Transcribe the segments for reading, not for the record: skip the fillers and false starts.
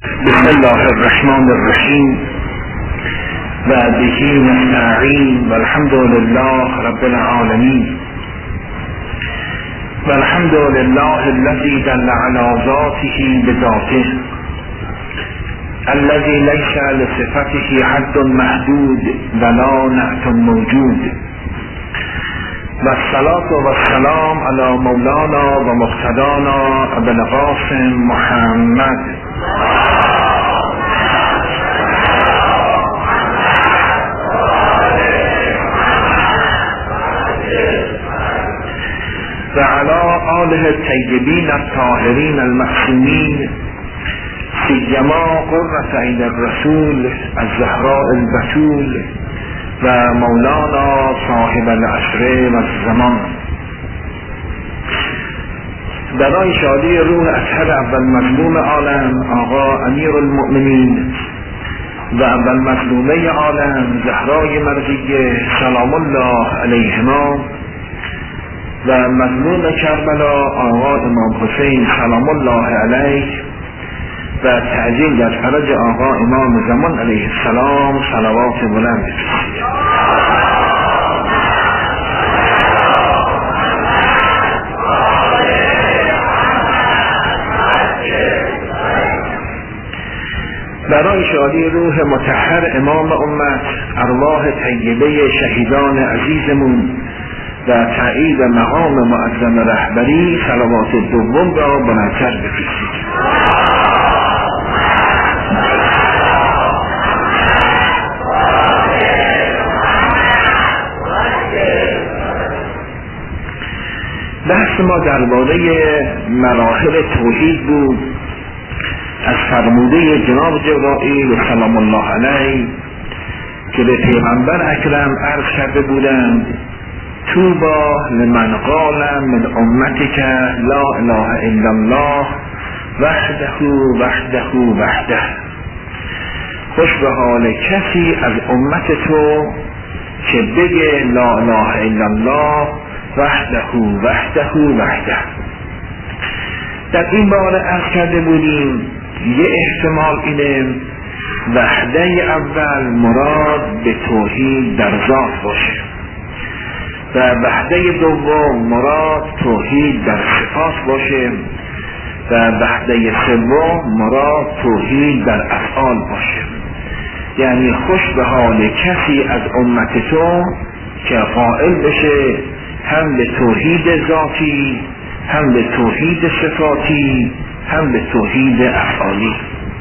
بسم الله الرحمن الرحیم و به نستعین و الحمد لله رب العالمین و الحمد لله الذي دل على ذاته بذاته الذي ليس لصفته حد محدود ولا نعت موجود و الصلاة و السلام على مولانا و مقتدانا ابو القاسم محمد و علی آله الطیبین الطاهرین المعصومین سیما قرة عین الرسول الزهراء البتول و مولانا صاحب العصر و الزمان. برای شادی روح اطهر اول مظلوم عالم آقا امیر المؤمنین و اول مظلومه عالم زهرای مرضیه سلام الله علیهما و مظلوم کربلا آقا امام حسین سلام الله علیه و تعجیل در فرج آقا امام زمان علیه السلام صلوات بلند بفرستید. برای شادی روح مطهر امام امت ارواح طیبه شهیدان عزیزمون و تایید مقام معظم رهبری صلوات دوم را بلندتر بفرستید. بحث ما درباره مراحل توحید بود از فرموده جناب جبرائیل سلام الله علیه که به پیغمبر اکرم عرض کرده بودند توبا لمن قال من امتک لا اله الا الله وحده وحده وحده. خوش به حال کسی از امت تو که بگه لا اله الا الله وحده وحده وحده. در این باره عرض کرده بودیم یه احتمال اینه وحده اول مراد به توحید در ذات باشه و وحده دوم مراد توحید در صفات باشه و وحده سوم مراد توحید در افعال باشه. یعنی خوش به حال کسی از امت تو که قائل بشه هم به توحید ذاتی هم به توحید صفاتی هم به توحید افعالی.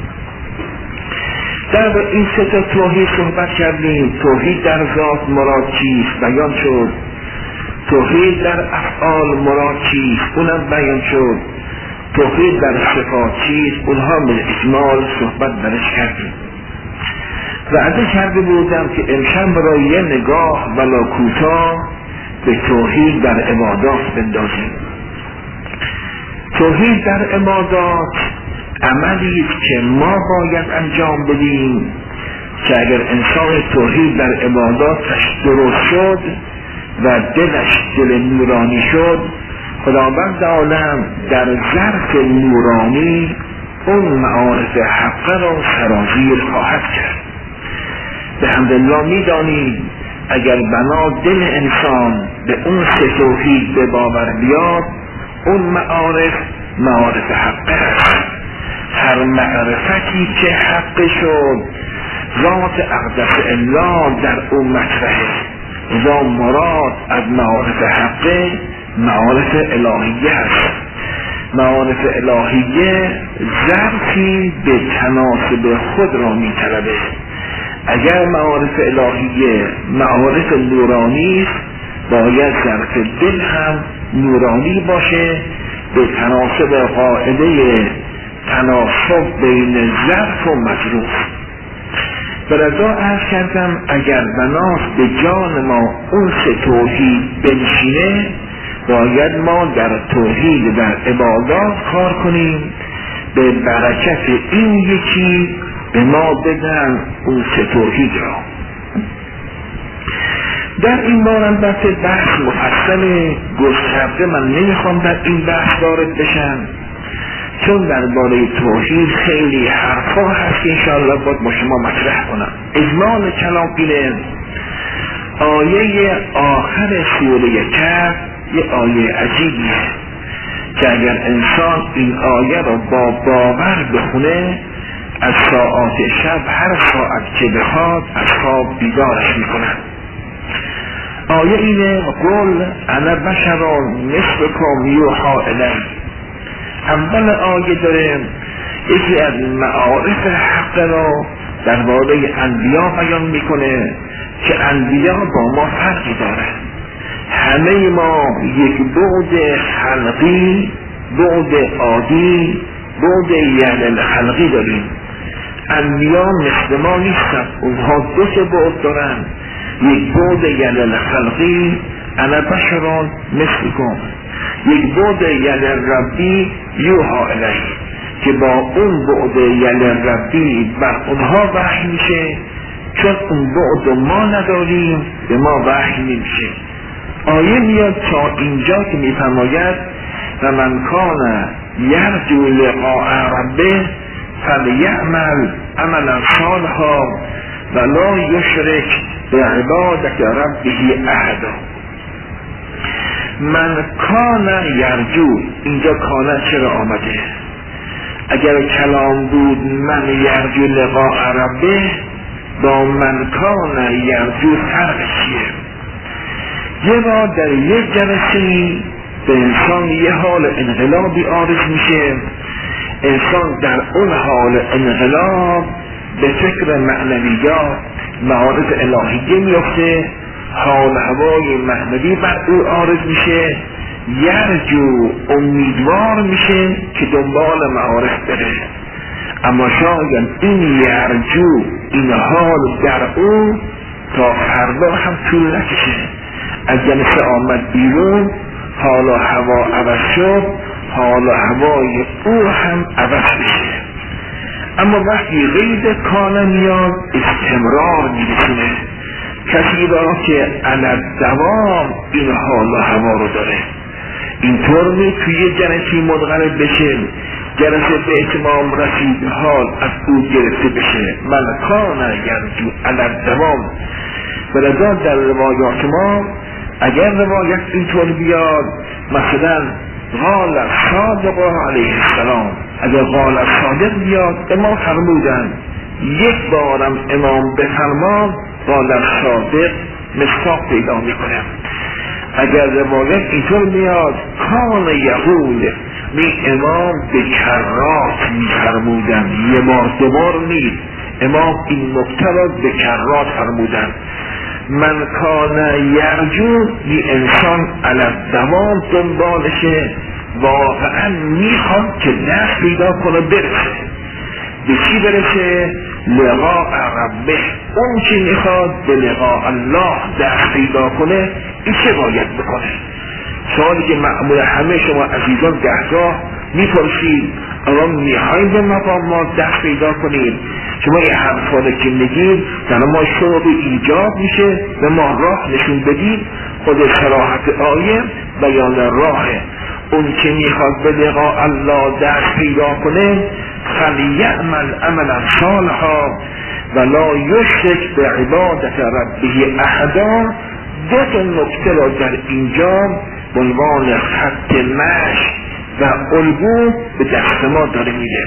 در این سه تا توحید صحبت کردیم. توحید در ذات مراد چیست بیان شد، توحید در افعال مراد چیست اونم بیان شد، توحید در صفات چیست اونها به اجمال صحبت برش کردیم. وعده کرده بودم که امشب را یه نگاه ولا کوتاه به توحید در عبادات بندازیم. توحید در عبادات عملی که ما باید انجام بدیم که اگر انسان توحید در عباداتش درست شد و دلش دل نورانی شد خداوند عالم در ظرف نورانی اون معارف حق را سرازیر خواهد کرد. به حمدالله میدانید اگر بنا دل انسان به اون سه توحید به باور بیاد اون معارف حقه هست. هر معرفتی که حق شد ذات اقدس الله در اون مطرحه و مراد از معارف حقه معارف الهیه هست. معارف الهیه ظرفی به تناسب خود را می طلبه. اگر معارف الهیه معارف نورانی است باید ظرف دل هم نورانی باشه به تناسب قاعده تناسب بین ظرف و مظروف. برضا عرض کردم اگر بناست به جان ما اون سه توحید بنشینه باید ما در توحید در عبادات کار کنیم به برکت این یکی به ما بدن اون سه توحید را. در این بار البته بحث مفصل گسترده من نمیخوام در این بحث وارد بشم چون درباره توحید خیلی حرف مفهوم هست که انشاءالله باید با شما مطرح کنم. اجمال کلام اینه، آیه آخر سوره کهف یه آیه عجیبیه که اگر انسان این آیه رو با باور بخونه از ساعات شب هر ساعت که بخواد از خواب بیدارش میکنن. آیه اینه قل انا بشر مثلکم یوحی الی. اول آیه داره یکی از معارف حق را درباره انبیا بیان میکنه که انبیا با ما فرقی داره. همه ما یک بعد خلقی، بعد عادی، بعد یعنی خلقی داریم. انبیا مثل ما نیستن، اونها دو تا بعد دارن، یک بعد یعنی خلقی انا بشر مثلکم، یک بعد یعنی ربی یوحی الی که با اون بعد یعنی ربی بر اونها وحی میشه، چون اون بعد ما نداریم به ما وحی نمیشه. آیه میاد تا اینجا که میفرماید و من کان یرجو لقاء ربه فلیعمل عملا صالحا ولا یشرک بعبادت ربه احدا. من کان یرجو، اینجا کان چرا آمده؟ اگر کلام بود من یرجو لقاء ربه با من کان یرجو فرق چیه؟ یه بار در یک جلسه به انسان یه حال انقلابی عارض میشه، انسان در اون حال انقلاب به فکر معنویات معارف الهیه میفته، حال هوای معنوی بر او عارض میشه، یرجو امیدوار میشه که دنبال معارف بره. اما شاید این یرجو این حال در او تا فردا هم طول نکشه، از جلسه آمد بیرون حال و هوا عوض شد، حال و هوای او هم عوض بشه. اما وقتی غیر کانه میاد استمرار میرسونه، کسی را که علت دوام این حال و هوا رو داره. اینطور می توی جلسه منقلب بشه، جلسه به اتمام رسید حال از او گرفته بشه. من کانه یرجو علت دوام. بلذا در روایات ما اگر روایت اینطور بیاد، مثلا قال صادق علیه السلام، اگر قال صادق بیاد امام فرمودن یک بارم امام بفرماد قال صادق مصداق پیدا میکنه. اگر روایت اینطور میاد کان یقول، می امام به کرات میفرمودن، یه بار دو بار نیست، امام این نکته را به کرات فرمودن. من کان یرجو، یه انسان علت دوام دنبالشه، واقعا میخواد که دست پیدا کنه برسه. به چی برسه؟ لقاء ربه. اون چی میخواد به لقاء الله دست پیدا کنه، این چه باید بکنه؟ سوالی که معمول همه شما عزیزان دهگاه میپرسید، الان میخواید به مقامات دست پیدا کنید، شما این حرفانه که میگید در ما شعب ایجاب میشه و ما راه نشون بدید. خود صراحت آیه بیان راهه. اون که میخواد به لقاء الله دست پیدا کنه فلیعمل عملا صالحا ولا یشرک بعبادت ربه احدا. دو تا نکته را در اینجا به عنوان خط مشی و الگو به دست ما داره میده.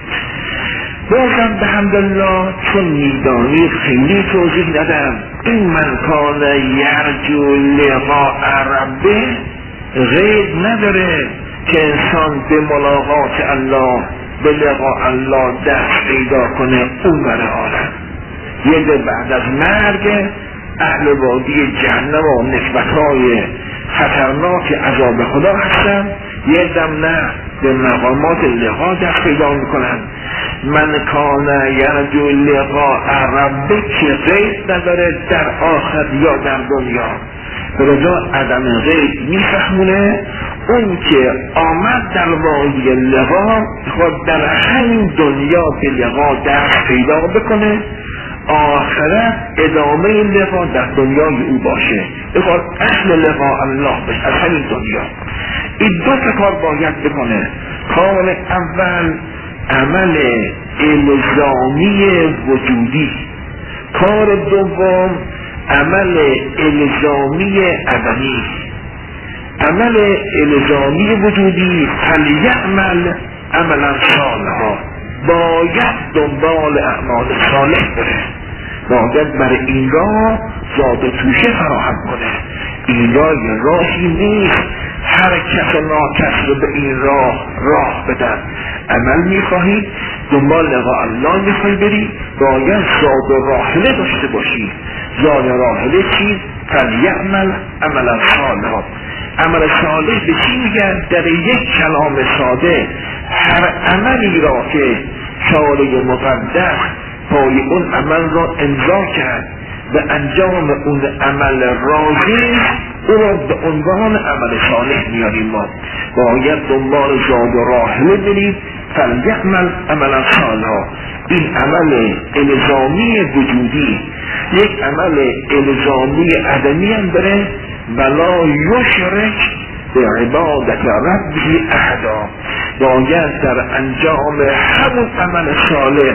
بازم به حمدالله چون میدانی خیلی توضیح ندم. این من کان یرجو لقاء ربه غیر نداره که انسان به ملاقات الله به لقاء الله دست پیدا کنه اون بر عالم. یه ده بعد از مرگ اهل وادی جهنم و نسبتهای خطرناک عذاب خدا هستن، یه دم نه به مقامات لقاء دست پیدا میکنن. من کان یرجو لقاء ربه که غیر نداره در آخر یا در دنیا. برجا عدم غیر میفهمونه اون که آمد در وادی لقاء خود در همین دنیا به لقاء دست پیدا بکنه، آخرت ادامه لقاء در دنیای او باشه، بخواد اهل لقاء الله بشه از همین دنیا. این دو تا کار باید بکنه. کار اول عمل الزامی وجودی. کار دوم عمل الزامی عدمی. عمل الزامی وجودی فلیعمل عملا صالحا، باید دنبال اعمال صالح بره، باید برای این راه زاد و توشه فراهم کنه. این راهی نیست هر کس و ناکس رو به این راه بدن. عمل میخواهی دنبال لقاء الله میخواهی بری، باید زاد و راحله داشته باشی. زاد و راحله چی؟ فلیعمل عملا صالحا. عمل صالح به چی میگن؟ در یک کلام ساده هر عملی را که شارع مقدس پای اون عمل را امضا کرد به انجام اون عمل راضی، او را به عنوان عمل صالح میاریم. ما باید دنبال زاد و راحله برید. فلیعمل عملا صالحا، این عمل الزامی وجودی. یک عمل الزامی عدمی هم داره، ولا یشرک به عبادت ربه احدا. باید در انجام همون عمل صالح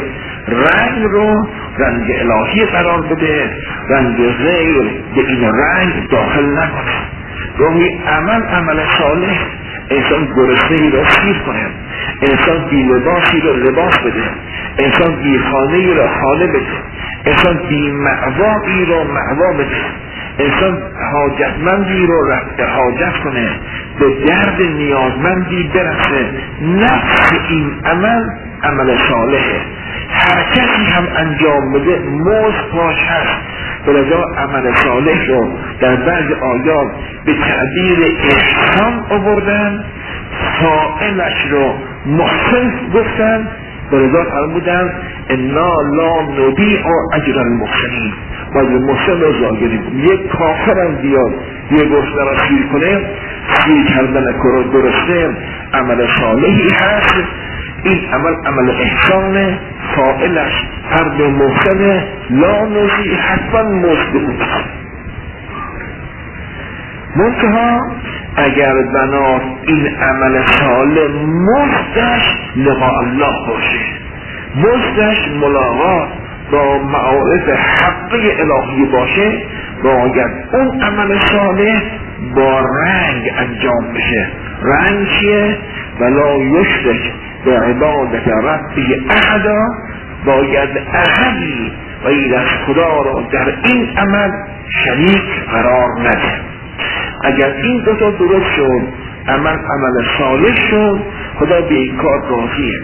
رنگ الهی قرار بده، رنگ غیر به این رنگ داخل نکنه. گاهی عمل صالح انسان گرسنه‌ای را سیر کنه، انسان بی لباسی را لباس بده، انسان بی خانه‌ای را خانه بده، انسان بی مأوایی را مأوا بده، انسان حاجتمندی رو رفع حاجت کنه، به درد نیازمندی برسه. نفس این عمل صالحه. هر کسی هم انجام بده مزد پاش هست. برای عمل صالح رو در بعض آیات به تعبیر احسان آوردن، فاعلش رو محسن گفتن. برای فرمودن انا لا نضیع اجر المحسنین. باید محسن رو ظاهریم. یک کافر هم بیاد یه گرسنه را سیر کنه، سیر کردن درسته عمل صالحی هست. این عمل احسانه، فاعلش فرد محسنه، لا نضیع حتما مزد بود. منتها اگر بنا این عمل صالح مزدش لقاء الله باشه، مزدش ملاقات با معارف حقی الهی باشه، باید اون عمل صالح با رنگ انجام بشه. رنگ چیه؟ ولا یشرک به عبادت ربه احدا. باید احدی غیر از خدا را در این عمل شریک قرار نده. اگر این دو تا درست شد، عمل صالح شد، خدا به این کار راضیه.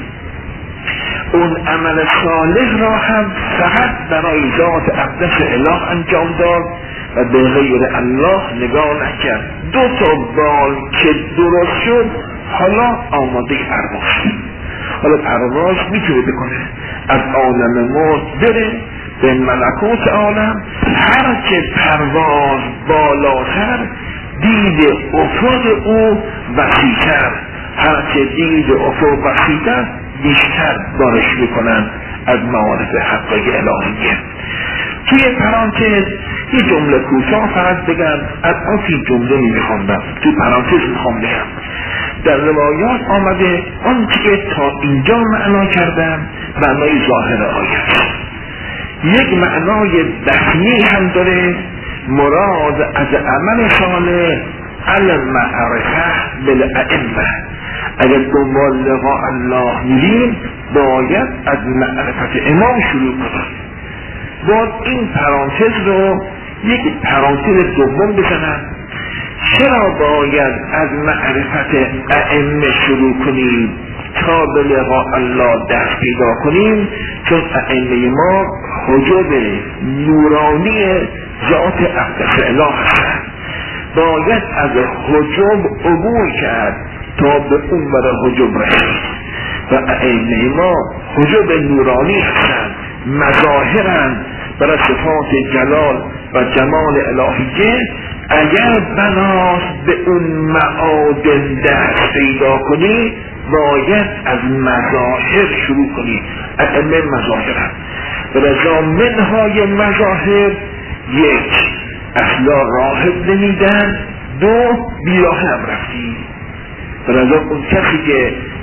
اون عمل صالح را هم فقط برای ذات اقدس اله انجام داد و به غیر الله نگاه نکرد. دو تا بال که درست شد، حالا آماده پرواز. حالا پرواز میتونه بکنه، از عالم موت بره به ملکوت عالم. هر که پرواز بالاتر، دید افق او وسیع‌تر، هر که دید افق وسیع‌تر بیشتر بارش میکنن از معارف حقای الهیه. توی پرانتز یه جمله کوتاه فقط بگم، از آن این جمله میخوندم توی پرانتز میخوام بگم. در روایات آمده آنچه که تا اینجا معنا کردم معنای ظاهر آیه، یک معنای دفنی هم داره. مراد از عمل صالح المعرفه بالائمه. اگر دنبال لقاء الله میریم باید از معرفت امام شروع کنیم. باید این پرانتز رو یک پرانتز دوم بزنم. چرا باید از معرفت ائمه شروع کنیم تا به لقاء الله دست پیدا کنیم؟ چون ائمه ما حجب نورانی ذات اقدس اله هستند. باید از حجب عبور کرد تا به اون برای حجب رسید. و ائمه ما حجب نورانی هستند، مظاهرند برای صفات جلال و جمال الهیه. اگر بناست به اون معادن دست پیدا کنی، باید از مظاهر شروع کنی. ائمه مظاهرند. رضا منهای مظاهر: یک، اصلا راهب نمیدن، دو، بیراه هم رفتی. رضا اون کسی که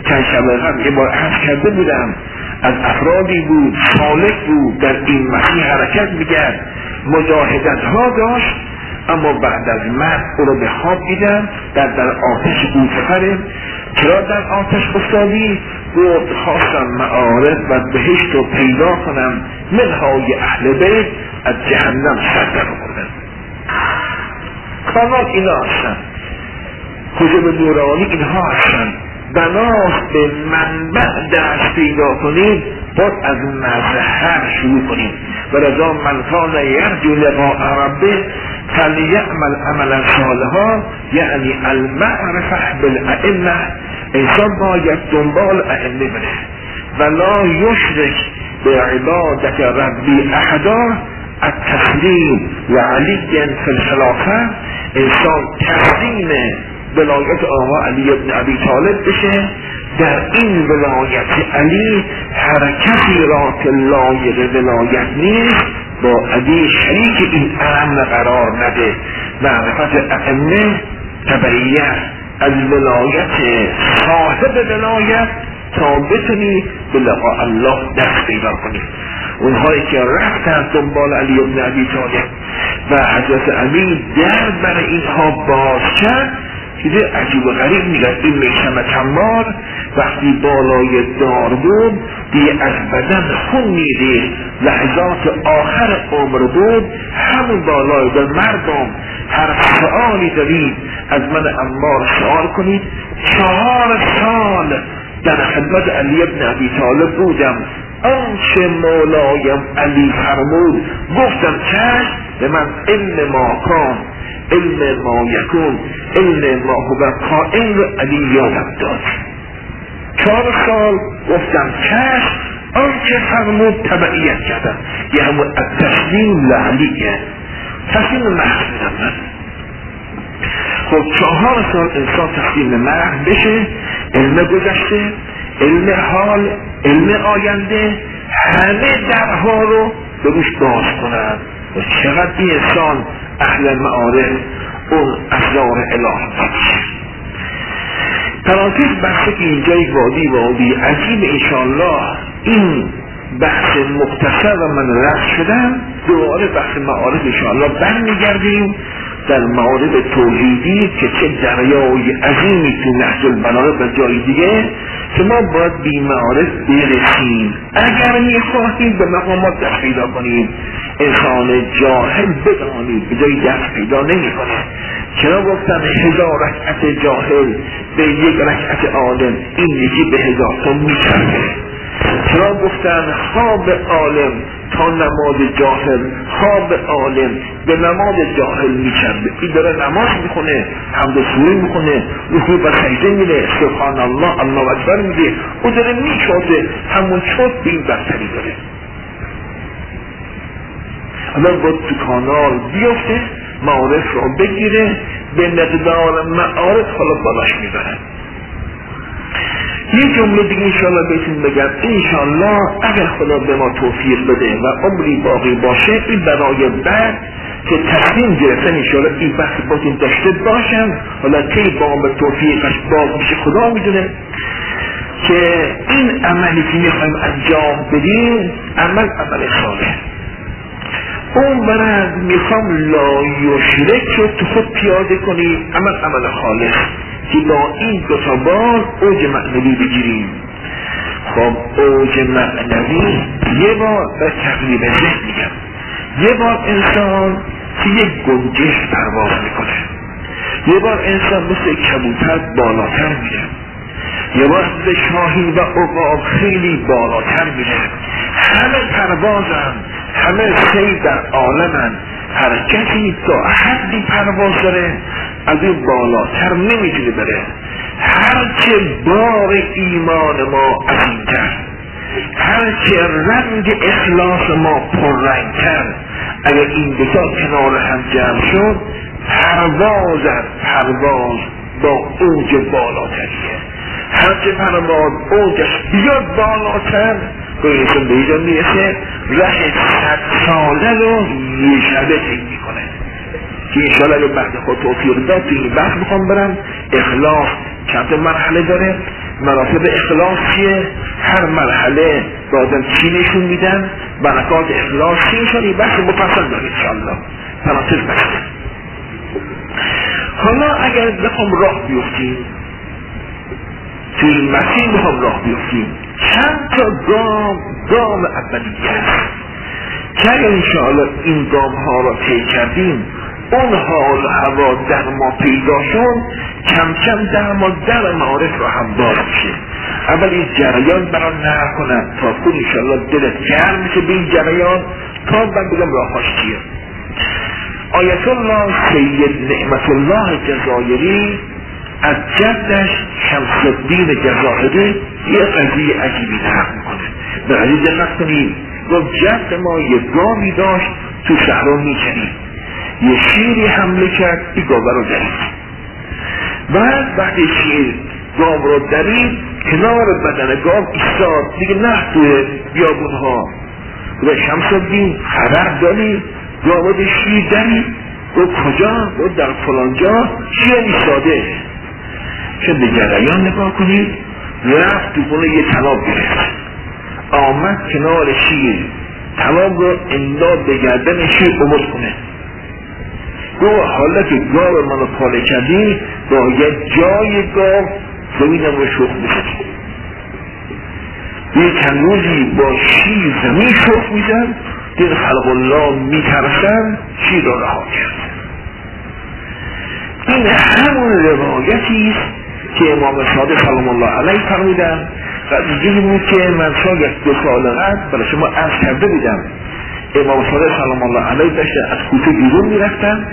چند شب قبل یه بار عرض کرده بودم از افرادی بود سالک بود در این مسیر حرکت میکرد، مجاهدت ها داشت، اما بعد از مرد او رو به خواب دیدم در آتش گوسفره. چرا در آتش افتادی؟ گفت خواستم معارف و بهشت رو پیدا کنم، منهای اهل بیت از جهنم سر در آوردن. کانات اینا هستن، حجب نورانی اینها هستن. بناست به منبع دست پیدا کنید، باید از مظهر شروع کنید. و رضا من کان یرجو لقاء ربه فلیعمل عملا صالحا، یعنی المعرفه بالائمه. انسان باید دنبال ائمه بره و لا یشرک به عبادت ربی احدا. التسلیم و علی فی الخلافه، انسان تسلیم ولایت آقا علی ابن ابی طالب بشه. در این ولایت علی حرکتی را که لایق ولایت نیست با علی شریک این امر قرار نده. معرفت ائمه تبعیت از ولایت صاحب ولایت تا بتونی به لقاء الله دست پیدا کنی. اونهایی که رفتن دنبال علی ابن ابی طالب و حضرت علی در برای اینها باز کرد، چیز عجیب و غریب میگن. این میشم تمار وقتی بالای دار بود دیگه از بدن خون میده، لحظات آخر عمر بود، همون بالای دار. مردم هر سؤالی دارید از من عمار سؤال کنید. 4 سال در خدمت علی ابن ابی طالب بودم، آنچه مولایم علی فرمود گفتم چشم. به من علم ما کان، علم ما یکون، علم ما هو قائم علی یادم داد. 4 سال گفتم چشم، آنچه فرمود تبعیت کردم. یه همون التسلیم لعلیه، تسلیم محض من. خب 4 سال انسان تسلیم محض بشه، علم گذشته، علم حال، علم آینده، همه درها رو به روش باز کنن. و چقدر این انسان اهل معارف اون اسرار اله باشه. پرانتز بحثه که اینجا یک وادی عجیب. انشاءالله این بحث مختصر و من رفت شدم، دوباره بحث معارف انشاءالله برمیگردیم در معارف توحیدی که چه دریای عظیمی تو نهج البلاغه و جای دیگه که ما باید بی معارف برسیم اگر میخواهیم به مقامات دست پیدا کنیم. انسان جاهل بدانید به جای دست پیدا نمی کنه. چرا گفتن 1000 رکعت جاهل به 1 رکعت عالم، این یکی به 1000 تا میچرده. چرا گفتن خواب عالم تا نماز جاهل، خواب عالم به نماز جاهل میچرده. این داره نماز میخونه، حمد و سوره میخونه، رکوع و سجده میره، سبحان الله الله اکبر میگه، او داره میچوده، همون چوت به این برتری داره. الان باید تو کانال بیفته، معارف رو بگیره، به مقدار معارف حالا بالاش میبره. یه جمله دیگه انشاءالله بهتون بگم. انشاءالله اگر خدا به ما توفیق بده و عمری باقی باشه، این برای بعد که تصمیم گرفتن انشاءالله این بحث باتون داشته باشم، حالا که با به توفیقش باز میشه خدا میدونه، که این عملی که میخوایم انجام بدیم عمل صالح. اون برد میخوام لا یشرک رو تو خود پیاده کنی، عمل خالص که با این 2 تا بار اوج معنوی بگیریم. خب اوج معنوی یه بار به تقلیب ذهن میگم، یه بار انسان که یک گنجش پرواز میکنه، یه بار انسان مثل کبوتر بالاتر میره، یه بار مثل شاهین و عقاب خیلی بالاتر میره. همه پروازن، همه سیر در عالمن، حرکتی تا حدی پرواز داره، از این بالاتر نمیتونه بره. هرچه بار ایمان ما عظیم‌تر، هرچه رنگ اخلاص ما پررنگتر، اگر این 2 تا کنار هم جمع شد، پرواز با اوج بالاتریه. هرچه پرواز اوجش بیاد بالاتر، باید به اینجا میرسه ره 100 ساله رو یه شبه تک میکنه. که انشاءالله اگه بعد خود توفیق داد تو این بحث میخوام برم. اخلاص چند مرحله داره. مراتب اخلاص چیه، هر مرحله دادن چی نشون میدن، برکات اخلاص چی میشن، این بحث مفصل داره انشاءالله پرانتز بسته. حالا اگر بخوام راه بیفتیم توی این مسیر، بخوام راه بیفتیم چند تا گام اولیه هست که اگر انشاءالله این گام ها را طی کردیم، اون حال هوا در ما پیدا شد، کم کم در ما در معارف را هم باز میشه. اول این جریان برای نهر کنن تا خود انشاءالله دلت گرم میشه به این جریان، تا من بگم راهاش چیه. آیت الله سید نعمت الله جزایری از جدش شمس الدین جزایری یه قضیه عجیبی نقل میکنه. به قضیه دقت کنید، گفت جد ما یه گامی داشت تو صحرا میچرید، یه شیری حمله کرد، این گاوه رو درید. بعد وقتی شیر گاو رو درید، کنار بدن گاو ایستاد، دیگه نه توی بیابونها. و شمس الدین خبر داری گاو شیر درید؟ گفت کجا؟ گفت در فلانجا شیر ایستاده. چه به جریان نگاه کنید، رفت تو خونه یه طناب گرفت، آمد کنار شیر، طناب رو انداز به گردن شیر عمد کنه. گفت حالا که گاو منو پاله کردی، باید جای گاو زمینم رو شخ بشد. یه چند روزی با شیر زمین شخ میزن، دل خلق الله میترسن، شیر رو رها کرد. این همون روایتی است که امام صادق سلام الله علیه فرمودن. قضیه بود که من شاید 2 سال قبل برای شما عرض کرده بودم. امام صادق سلام الله علیه داشتن از کوفه بیرون میرفتن،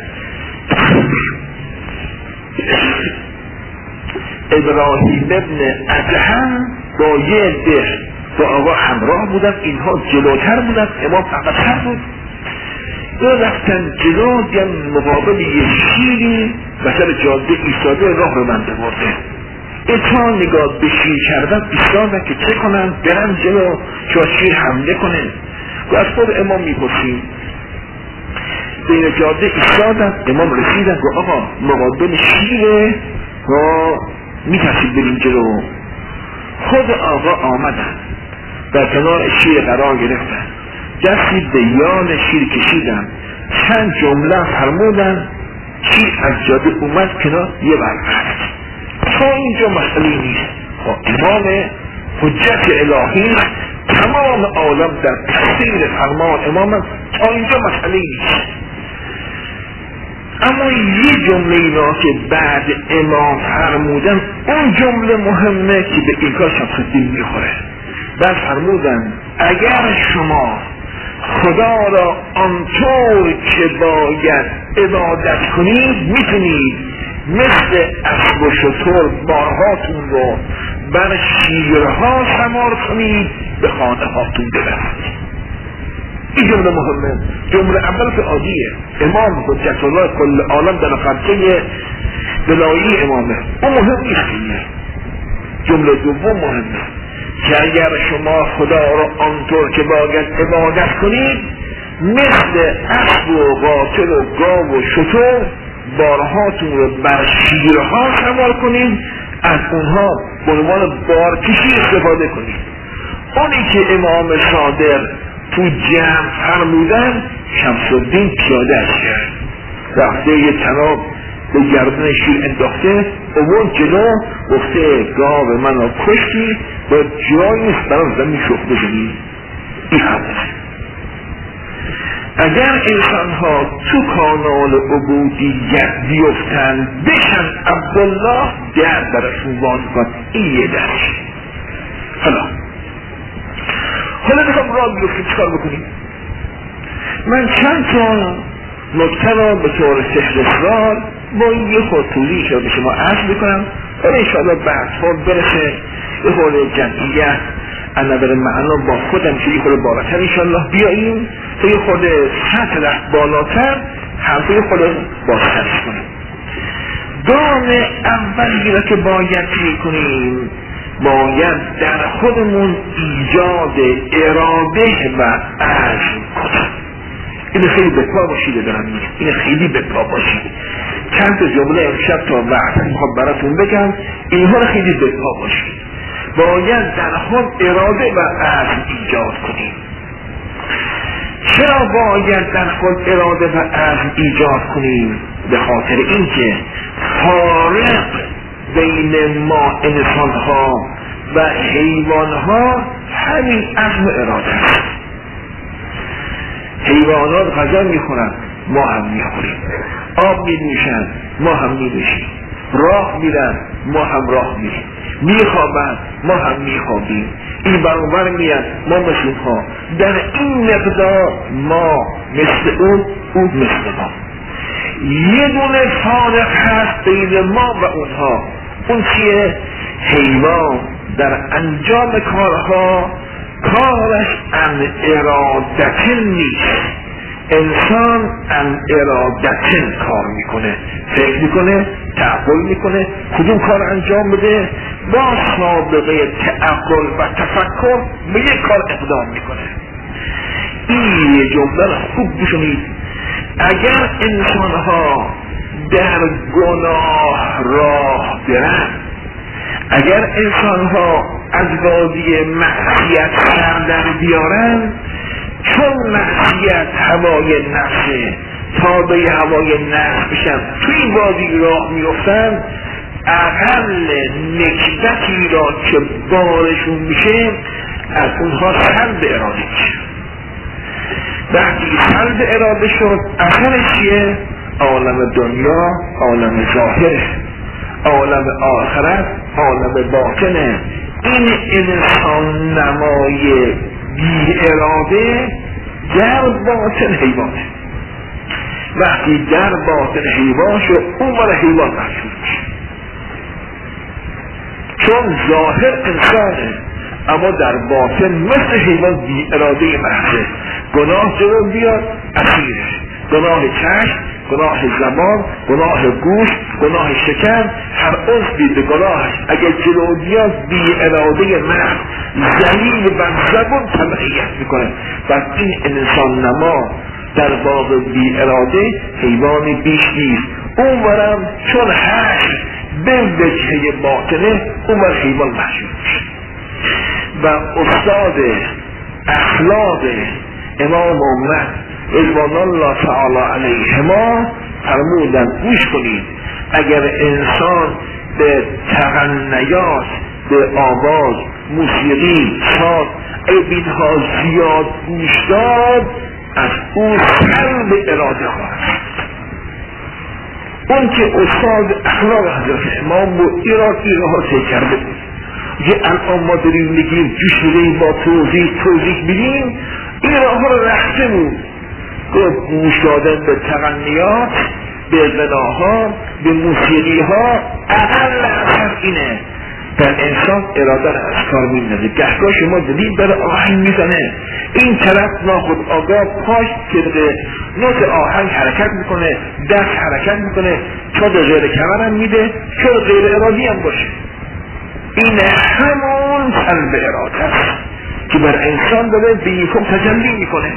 ابراهیم ابن ادهم با یه عده با آقا همراه بودن، اینها جلوتر بودن، امام فقط سر بود. رفتن جلو، دیدن مقابل یه شیری مثل جاده ایستاده، راه رو بنده برده. تا نگاه به شیر کردن ایستادن که چه کنن، برن جلو که شیر حمله کنه. و از خود امام میپرسیم، بین جاده ایستادن، امام رسیدن و آقا مقابل شیره و میترسید بریم جلو. خود آقا آمدن، در کنار شیر قرار گرفتن، دستی به یال شیر کشیدن، چند جمله فرمودن، شیر از جاده اومد کنار، یه برگشت. تا اینجا مسئله نیست. امام حجت الهی، تمام عالم در تفسیر فرمان امام، تا اینجا مسئله نیست. اما یه جمله اینا که بعد امام فرمودن، اون جمله مهمه که به این کار شمس الدین میخوره. بعد فرمودن اگر شما خدا را آنطور که باید عبادت کنید، میتونید مثل اسب و شتر بارهاتون رو بر شیرها سوار کنید، به خانه هاتون ببرید. این جمله مهمه. جمله اول که عادیه، امام حجت الله کل عالم در قبضه ولایی امامه، اون مهم نیست. جمله دوم مهمه که اگر شما خدا را آنطور که باید عبادت کنید، مثل اسب و قاطر و گاو و شتر بارهاتون رو بر شیرها سوار کنید، از اونها به عنوان بارکشی استفاده کنید. اونی که امام صادق تو جمع فرمودن، شمس الدین پیاده کرد، رفته یه طناب به گردن شیر انداخته، اون جلو گفته گاو من رو کشتی، با جایی نیست برای زمین شخ بزنی. این همونه. اگر انسان ها تو کانال عبودیت بیفتن، بشن عبدالله، در برشون باز کن. این یه درش. حالا بخوام راه بیفتیم چکار بکنیم؟ من چند تا نکته را به طور سهرسرار با این یه خود توضیح شد به شما عرض بکنم و انشاءالله بعد خود برسه یه خود جمعیت انبر معنا با خودم که یه خود بالاتر انشاءالله بیاییم تا یه خود سطح بالاتر هم یه خود بازترش کنیم. گام اولی را که باید کنیم، باید در خودمون ایجاد اراده و عزم کنیم. این خیلی به پا باشید، دارم میگم این خیلی به پا باشید. چند تا جمله امشب تا وقت میخوام براتون بگم، اینها رو خیلی به پا باشید. باید در خود اراده و عزم ایجاد کنیم. چرا باید در خود اراده و عزم ایجاد کنیم؟ به خاطر اینکه فارق بین ما انسان ها و حیوان ها همین عزم و اراده است. حیوانات غذا میخورن، ما هم میخوریم. آب می‌نوشن، ما هم می‌نوشیم. راه میرن، ما هم راه میریم. میخوابن، ما هم میخوابیم. این برابر میاد، ما مثل اونها. در این مقدار ما مثل اون مثل ما. یه دونه فارق هست بین ما و اونها. اون چیه؟ حیوان در انجام کارها کارش ان ارادتن نیست. انسان ان ارادتن کار میکنه، فکر میکنه، تعقل میکنه کدوم کار انجام بده، با سابقه تعقل و تفکر به یک کار اقدام میکنه. این یه جمله خوب بشنید. اگر انسان ها در گناه راه برن، اگر انسان ها از وادی معصیت سر در بیارن، چون معصیت هوای نفسه، تابع هوای نفس بشن، توی وادی راه میفتن، اقل نکبتی را که بارشون میشه از اونها سلب اراده میشه. وقتی سلب اراده شد، اثرش چیه؟ عالم دنیا عالم ظاهره، عالم آخرت عالم باطنه. این انسان نمای بی اراده در باطن حیوانه. وقتی در باطن حیوان شد، اون برای حیوان محسوب میشه، چون ظاهر انسانه اما در باطن مثل حیوان بی اراده محضه. گناه جلو بیاد اسیره، گناه چشم، گناه زبان، گناه گوش، گناه شکم، هر عضوی به گناهش اگر جلو بیاد بی اراده محض ذلیل و زبان تبعیت میکنه. و این انسان نما در باب بی اراده حیوانی بیش نیست. اون برم چون هست به وجهه باطنه، اون بر حیوان محسوب میشه. و استاد اخلاق امام امت رضوان الله تعالی علیهما فرمودن گوش کنید، اگر انسان به تغنیات، به آواز، موسیقی، ساز، اینها زیاد گوش داد، از اون سلب اراده خواهد. اون که استاد اخلاق حضرت امام بود ایراد کرده بود. یه الان ما داریم میگیم جوش میدهیم با توضیح میدیم، این راه رو رخته بود. گفت گوش دادن به تغنیات، به غناها، به موسیقی ها اقل اثر اینه در انسان اراده را از کار میندازه. گهگاه شما دیدید داره آهنگ میزنه، این طرف ناخود آگاه پاش که به نوت آهنگ حرکت میکنه، دست حرکت میکنه، چون غیر کمرم میده، چون غیر ارادی هم باشه. این همون سلب اراده است که بر انسان داره بیفم تجلی میکنه.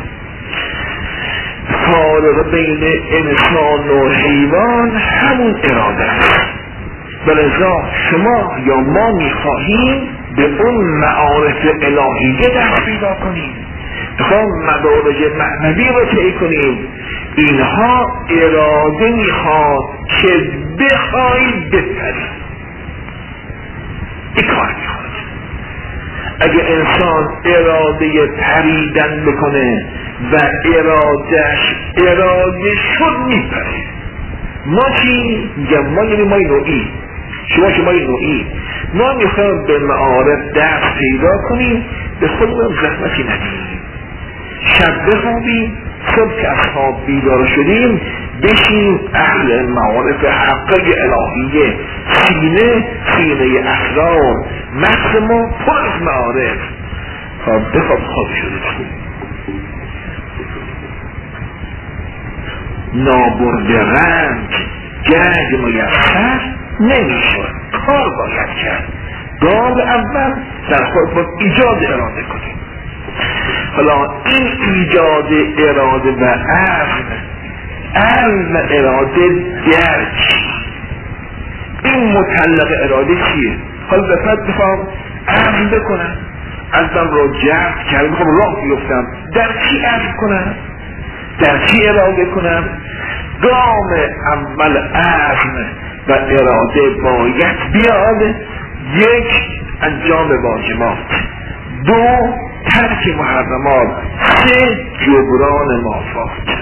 فارق بین انسان و حیوان همون اراده است. ولذا شما یا ما میخواهیم به اون معارف الهیه دست پیدا کنیم، میخوام مدارج معنوی رو طی کنیم. اینها اراده میخواد که بخواهید بپرید، این کار میخواد. اگه انسان اراده پریدن بکنه و ارادهش اراده شد میپره. ما چی؟ میگم ما یعنی مای نوعی، شما نوعی. ما میخوایم به معارف دست پیدا کنیم، به خودمون زحمتی ندیم. شب بخوابیم، صبح که از خواب بیدار شدیم بشیم اهل معارف حقه الهیه. سینه اسرار مغز ما پر از معارف. بخواب خواب شده نابرده رنج گرد میسر نمیشد، کار باید کرد. گام اول در خود باید ایجاد اراده کنیم. حالا این ایجاد اراده و عزم اراده درک، این مطلق اراده چیه؟ حالا دفت بخوام عزم بکنم، عزم را جذب کردم، میخوام راه بیفتم، در چی عزم کنم؟ در چی اراده کنم؟ گام اول عزم و اراده باید بیاد. یک، انجام واجبات. دو، ترک محرمات. سه، جبران مافات.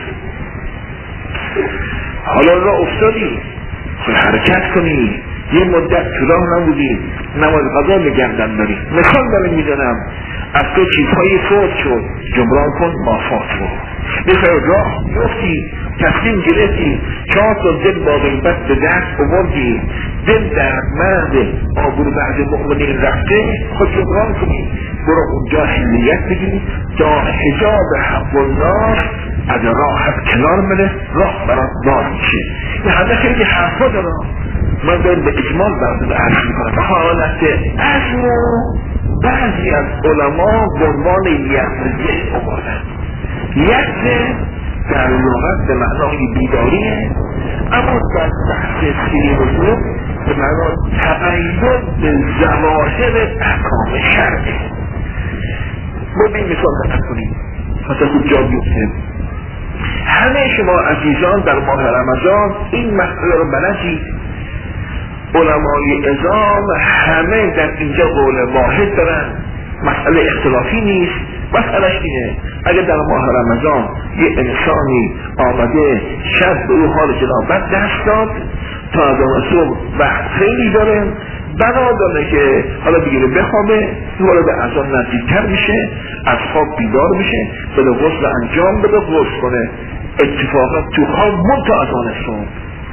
حالا را افتادی، خود حرکت کنی. یه مدت تو راه نبودی، نماز قضا بگردن داری. مثال دارم میدونم، از تو چیزهای فوت شد، جبران کن مافات رو. بخیر راه گفتی، تصمیم گرفتی، 4 تا دل با غیبت به دست آوردی، دل در مرد آبرو بعد مؤمنین رفته، خود جبران کنی. برو اونجا حلیت بگی تا حجاب حق و نار از راحت کنار بده، راه برات باز میشه. این همه خیلی حرفا داره. من دارم به اجمال برده عرض میکنم. حالت عزم رو بعضی از علما به عنوان یقظه آوردن. یقظه در لغت به معنای بیداریه، اما در بحث سیروزو به معنای تقیید به ظواهر احکام شرعه. ما به این مثال نقل کنیم حتی خوب جا بیفته. همه شما عزیزان در ماه رمضان این مسئله رو بلدید. علمای اعظام همه در اینجا قول واحد دارن، مسئله اختلافی نیست. مسئلهش اینه اگر در ماه رمضان یه انسانی آمده شب به او حال جنابت دست داد، تا از آن صبح وقت خیلی داره، بنا داره که حالا بگیره بخوابه، وارد اذان نزدیکتر میشه، از خواب بیدار میشه، بده غسل انجام بده، غسل کنه. اتفاقا تو خواب منتا از آن صبح.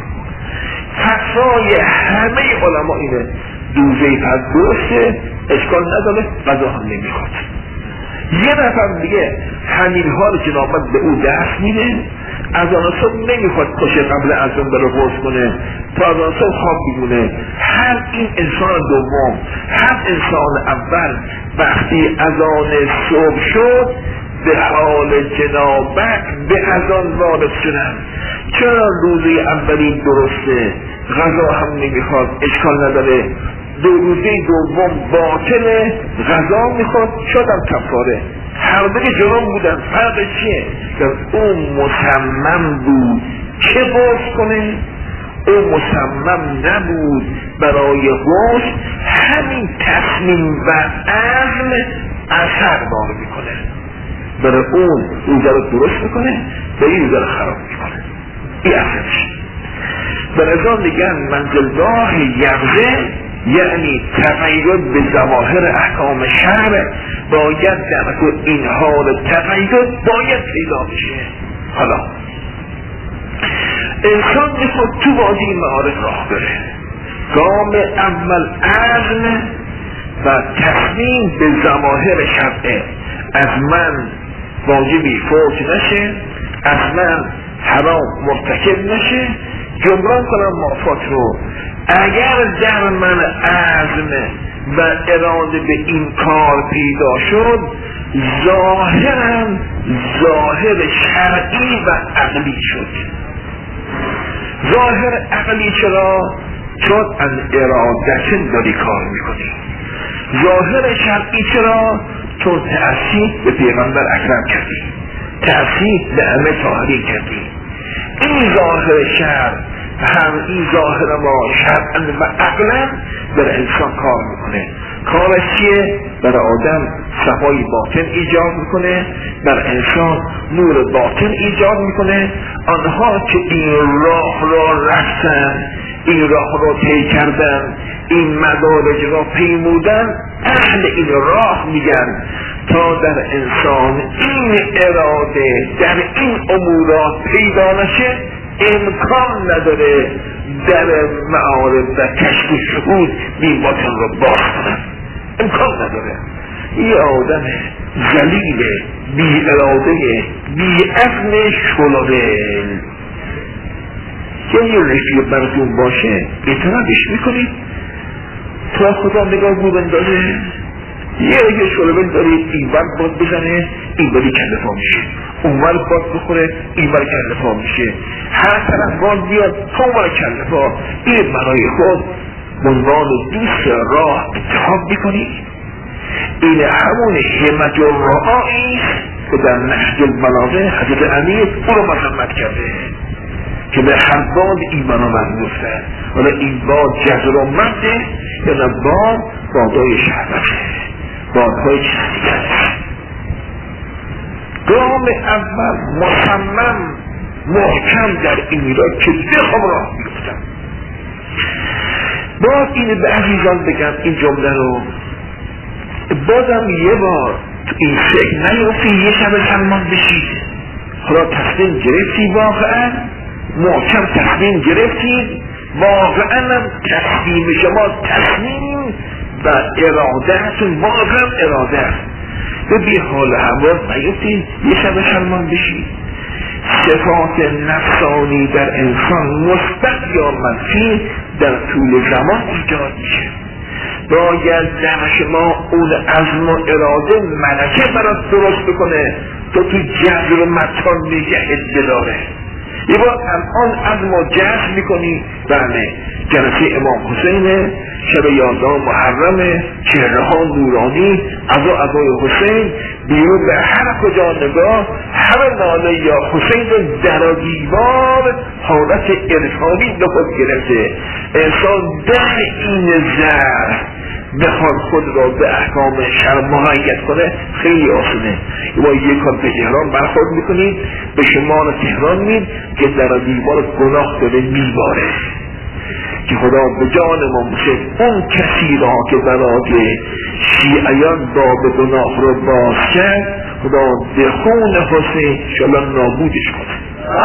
فتوای همه علما اینه، دوزه پس درسته، اشکال نداره، غذا هم نمیخواد. یه نفر دیگه همین حال جنابت به او دست میده، از آن صبح نمیخواد پشه قبل از اون بره غسل کنه، تا از آن صبح خواب میمونه. هر این انسان دوم، هر انسان اول وقتی از آن صبح شد به حال جنابت به از آن وارد شدن. چرا روزه اولی درسته، غذا هم نمیخواد، اشکال نداره. دو روزه دوم باطله، غذا میخواد، شدم کفاره. هر دیگه جرم بودن. فرق چیه؟ که اون مصمم بود چه باز کنه، اون مصمم نبود برای غسل. همین تصمیم و عزم اثر دار میکنه، برای اون روزه رو درست میکنه، به این روزه رو خراب میکنه. این اثرش. برای میگن منزلگاه یقظه یعنی تقیید به ظواهر احکام شرع. باید در این حال تقیید باید پیدا بشه. حالا انسان میخواد تو وادی معارف راه بره، گام اول عزم و تصمیم به ظواهر شرعه. از من واجبی فوت نشه، از من حرام مرتکب نشه، جبران کنم مافات رو. اگر در من عزم و اراده به این کار پیدا شد، ظاهرم ظاهر شرعی و عقلی شد. ظاهر عقلی چرا؟ چون از ارادت داری کار میکنی. ظاهر شرعی چرا؟ چون تأثیر به پیغمبر اکرم کردی، تأثیر به همه طاهرین کردی. این ظاهر شرع هم این ظاهر ما شرعا و عقلا بر انسان کار میکنه. کارش چیه؟ بر آدم صفای باطن ایجاد میکنه، بر انسان نور باطن ایجاد میکنه. آنها که این راه را رفتن، این راه را طی کردن، این مدارج را پیمودن، اهل این راه میگن تا در انسان این اراده در این امورات پیدا نشه، امکان نداره در معارف و کشف شهود بی باطن رو باز کنن. امکان نداره. یه آدم ذلیل بی اراده بی عزم شلوغل یه رفیق براتون باشه اعتراضش میکنید تا خدا نگاه بودن داره، یه شلوغل دارید، این بر باد بزنه این بری کلفا میشه، اون بر باد بخوره این بر کلفا میشه، هر طرف باد بیاد تا اون بر کلفا. این برای خود عنوان دوست راه اتحاب میکنید، این همون همت الرعایی که در نهج البلاغه حضرت امیر او رو مذمت کرده که به هر باد ایمان آمد گفتن. حالا این باد جزرمنده یا نه باد بادای شهوته، بادهای چیز دیگر است. گام اول مصمم محکم در این را که بخوام راه بیفتم. باز این به عزیزان بگم این جمله رو، بازم یه بار تو این فکر نیفتی یه شب سلمان بشید. حالا تصمیم گرفتی، واقعا محکم تصمیم گرفتید، واقعا هم تصمیم شما تصمیم و ارادهتون واقعا اراده است. به بی حال حواس نیفتید یه شب سلمان بشید. صفات نفسانی در انسان مثبت یا منفی در طول زمان ایجاد میشه. باید در شما اون عزم و اراده ملکه برات درست بکنه تو جذر و متان نگهت بداره. یه بار الان عزم و جذر میکنی، بله جلسه امام حسین شب 11 محرم، چهره ها نورانی، عزای حسین، بیرون به هر کجا نگاه همه ناله یا حسین در دیوار حالت عرفانی به خود گرفته. انسان در این زر بخواد خود را به احکام شرع مقید کنه خیلی آسونه. با یک کار به تهران برخورد میکنید، به شمال تهران مید که در دیوار گناه داره میباره که خدا به جان ما میشه اون کسی را که برای شیعیان باب گناه رو باز کرد خدا به خون حسین شما نابودش کنه.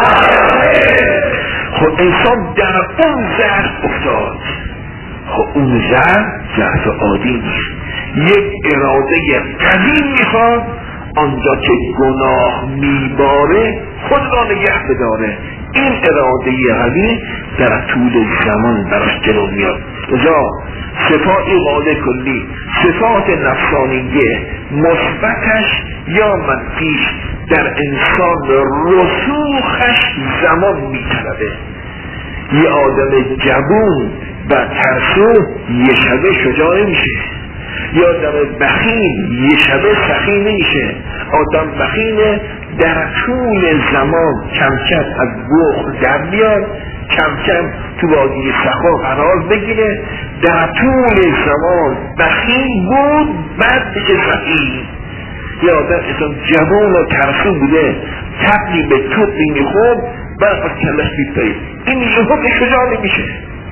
خب انسان در اون زرد افتاد. خب اون زرد عادی نیست، یک اراده قوی میخواد آنجا که گناه میباره خود را نگه بداره. این اراده قوی در طول زمان براش جلو میاد. لذا صفات قاعده کلی، صفات نفسانیه مثبتش یا منفیش در انسان رسوخش زمان میطلبه. یه آدم جوون و ترسو یه شبه شجاع میشه، یا آدم بخیل یه شبه سخی نمیشه. آدم بخیل در طول زمان کم کم از بخل در بیاد، کم کم تو وادی سخا قرار بگیره، در طول زمان بخیل بود بعد بشه سخی. یا آدم اصلا جوان و ترسو بوده تبلی به توبی میخورد بعد از کلش بیتایی، این یهو شجاع نمیشه.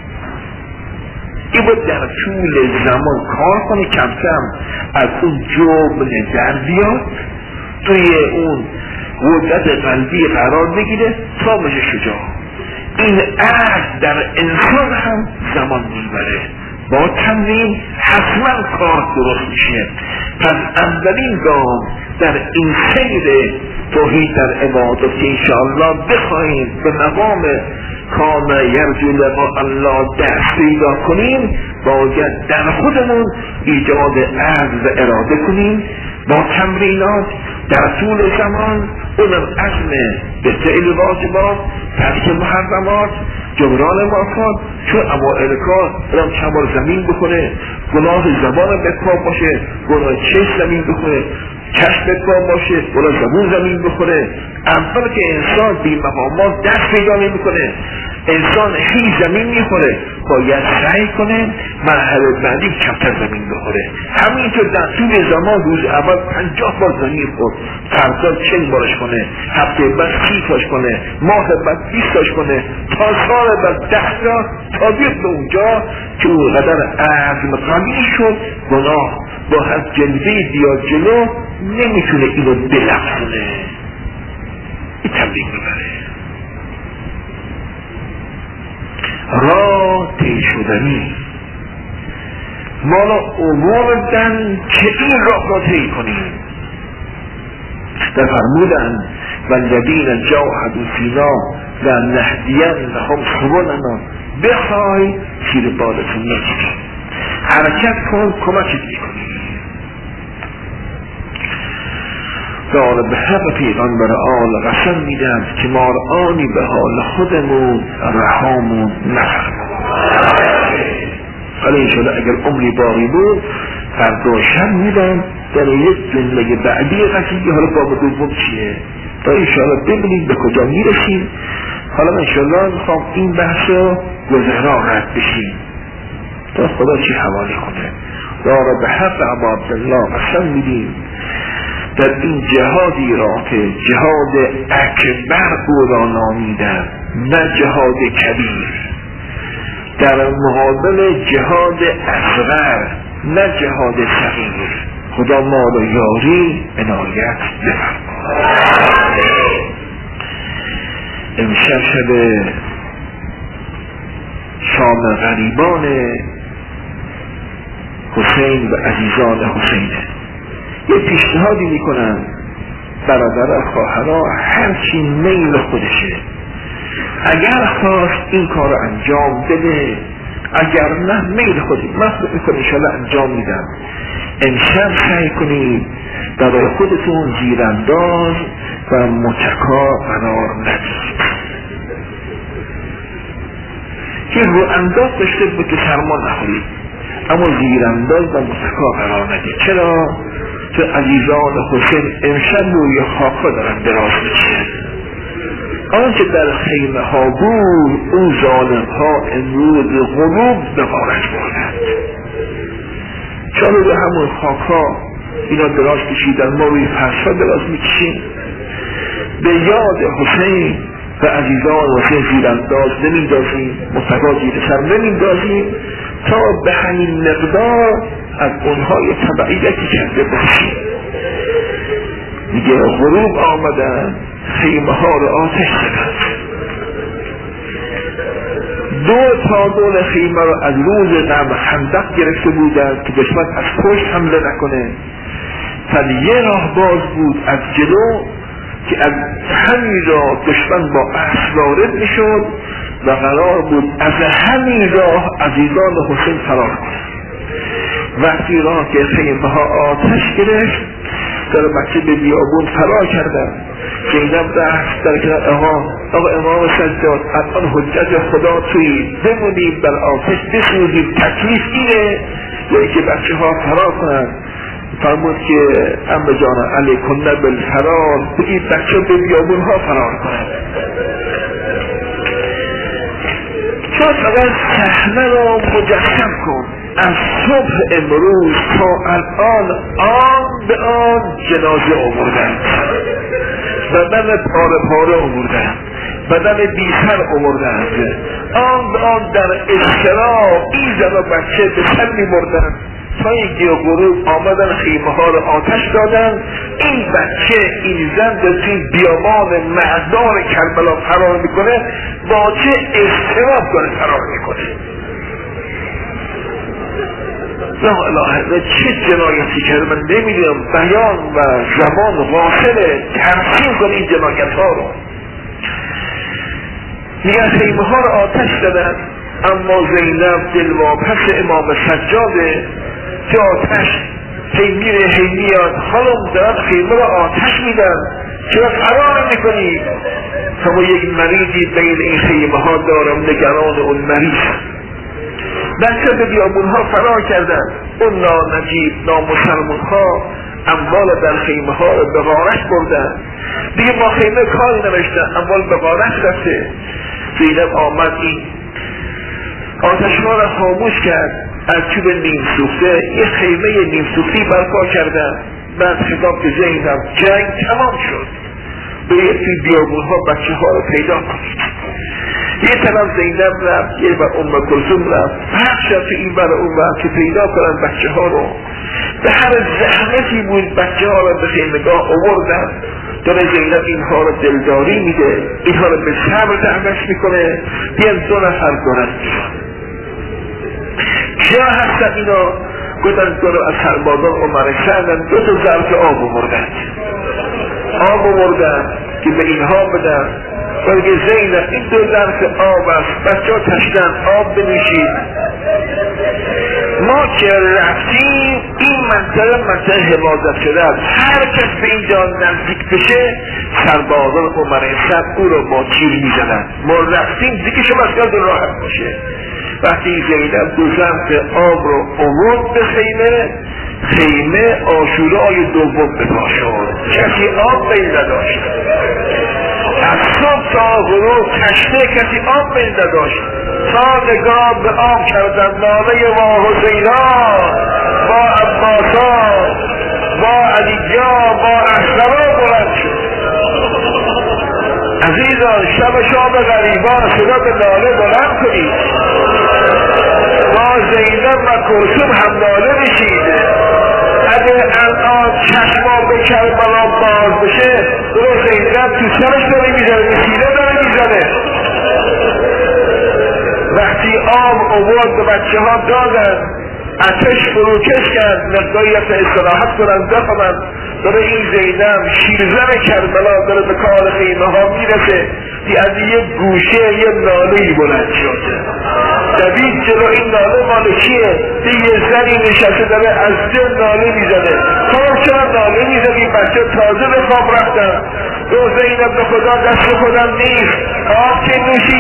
این باید در طول زمان کار کنه، کم کم از اون جبن در بیاد، توی اون قدرت قلبی قرار بگیره تا بشه شجاع. این عرض در انسان هم زمان میبره، با تمرین حتما کار درست میشه. پس اولین گام در این سیر توحید در عبادت که انشاءالله بخواهیم به مقام کام یرجو لقاء الله دست پیدا کنیم، باید در خودمون ایجاد عزم و اراده کنیم با تمرینات در طول زمان، اونم عزم به فعل واجبات، ترک محرمات، جبران معافات. چون اوائل کار برام چند بار زمین بکنه، گناه زبان بکار باشه، گناه چشم زمین بکنه، چشم بکار باشه، گناه زبون زمین بخوره. اول که انسان بی مقامات دست پیدا نمیکنه، انسان هی زمین میخوره، باید سعی کنه مرحله بعدی کمتر زمین بخوره. همینطور در طول زمان روز اول 50 بار زمین خورد، فردا 40 بارش کنه، هفته بعد 30 تاش کنه، ماه بعد 20 تاش کنه، تا سال بعد 10 تا بیاد به اونجا که اون قدر عزم قوی شد گناه با هر جلوه بیاد جلو نمیتونه اینو بلغزونه. این تمرین میبره. راه طی شدنی ما را آوردن که این راه را طی کنیم. در فرمودن والذین جاهدوا فینا لنهدینهم سبلنا، بخوای زیر بالتون نگیری، حرکت کن کمکت میکنی. دار به حق پیغمبر آل قسم میدم که ما آنی به حال خودمون رهامون نفرمون. ولی انشاءالله اگر عمری باقی بود فردا شب میدن در یک جمله بعدی قضیه حالا باب دوم چیه تا انشاءالله ببینیم به کجا میرسیم. حالا انشاءالله میخوام این بحث رو گذرا رد بشیم تا خدا چی حوالی کنه. را به حق ابا عبدالله قسم میدیم در این جهادی را که جهاد اکبر او را نامیدن، نه جهاد کبیر، در مقابل جهاد اصغر نه جهاد صغیر، خدا ما را یاری عنایت بفرماید. امشب شب شام غریبان حسین و عزیزان حسینه. یه پیشنهادی میکنن برادر خواهرها هرچی میل خودشه، اگر خواست این کار رو انجام بده، اگر نه میل خودی من خود میکنم انشاءالله انجام میدم. امشب سعی کنید برای خودتون زیرانداز و متکا قرار ندید که رو انداز داشته بود که سرما نخورید، اما زیرانداز و متکا قرار ندید. چرا؟ تو عزیزان حسین امشب روی خاکا دارن دراز میکشن. آنچه در خیمه ها بود اون ظالم ها امروز غروب به غارت بردند، چون روی همون خاکا اینا دراز کشیدن، ما روی فرشا دراز میکشیم. به یاد حسین و عزیزان حسین زیرانداز نمیندازیم، متکا زیر سر نمیندازیم تا به همین مقدار از اونهای تبعیتی کرده باشیم. میگه غروب آمدن خیمه ها رو آتش زدند، دو تا دول خیمه رو از روز قبل خندق گرفته بودند که دشمن از پشت حمله نکنه. فقط یه راه باز بود از جلو که از همین راه دشمن با اسب وارد میشد و قرار بود از همین راه عزیزان حسین فرار کنند. وقتی راه که خیمه ها آتش گرفت در بچه به بیابون فرار کردن. زینب رفت در کنار آقا امام سجاد الان حجت خدا توی بمونیم بر آتش بسوزیم، تکلیف اینه یا که بچه ها فرار کنن. فرمود که ام جانا علی کنه بالفرار، بگید بچه به بیابون ها فرار کنن. چون فقط صحنه را مجسم کن، از صبح امروز تا الان آن به آن جنازه آوردند، بدن پاره پاره آوردند، بدن بیسر آوردند، آن به آن در اضطراب این زن و بچه به سر می بردند تا اینکه غروب آمدن خیمه ها رو آتش دادن. این بچه این زن در توی بیابان معدار کربلا فرار میکنه، با چه اضطراب داره فرار میکنه. لا اله، چه جنایتی کرده من نمیدونم، بیان و زبان غافله ترسیم کنه این جنایت ها رو. میگن خیمه ها رو آتش دادن، اما زینب دلواپس امام سجاده که آتش هی میره هی میاد، خانم دارن خیمه رو آتش میدن، چرا فرار میکنی؟ اما یک مریضی بین این خیمه ها دارم، نگران اون مریض. بچه به بیابون ها فرار کردن، اون نانجیب نامسلمون ها اموال در خیمه ها رو به غارت بردن. دیگه با خیمه کار نوشتن، اموال به غارت رفته. زینب آمد این آتش ها رو خاموش کرد، از چوب نیم سوخته یه خیمه نیم سوختی برپا کردن. بعد خطاب به زینب جنگ تمام شد، باید توی بیابون ها بچه ها رو پیدا کنید. یه طرف زینب رفت، یه بر ام کلثوم رفت، هر شب تو این بر اون رفت که پیدا کنن بچه ها رو. به هر زحمتی بود بچه ها رو به خیمگاه آوردن. داره زینب اینها رو دلداری میده، اینها رو به صبر دعوت میکنه. بیان 2 نفر دارن کیا هستن اینا؟ گفتن داره از سربازان عمر سعدن، 2 تا ظرف آب آوردن که به اینها بدن. بلکه زینب این 2 ظرف آب است، بچه ها تشتن آب بنوشید. ما که رفتیم این منطقه حفاظت شده است، هر کس به اینجا نزدیک بشه سربازان عمر سعد او رو با تیر میزنن. ما رفتیم دیگه شما از راحت باشه. وقتی زینب 2 ظرف آب رو آورد به خیمه، خیمه عاشورای دوم به پا شد. کسی آب میل نداشت، از صبح تا غروب تشنه، کسی آب میل نداشت. تا نگاه به آب کردن نامه با حسینا، با عباسا، با علیجا، با احسرا بلند شد. عزیزان شب شام غریبان صدا به ناله بلند کنید، با زینب و کلثوم هم ناله بشید. اگه الان چشما به کربلا باز بشه درو زینب تو سرش داره میزنه، به سینه داره میزنه. وقتی آب عبود به بچه ها دادن، اتش فروکش کرد، مقداری استراحت کنن بخوابن، داره این زینب شیرزن کربلا داره به کار خیمه ها میرسه، از یه گوشه یه نالهی بلند شده. دوید جلو، این ناله مال کیه؟ یه زنی نشسته داره از دل ناله میزنه. تو چرا ناله میزنی؟ بچه تازه به خواب رفتن. دو زینب به خدا دست خودم نیست، آب که نوش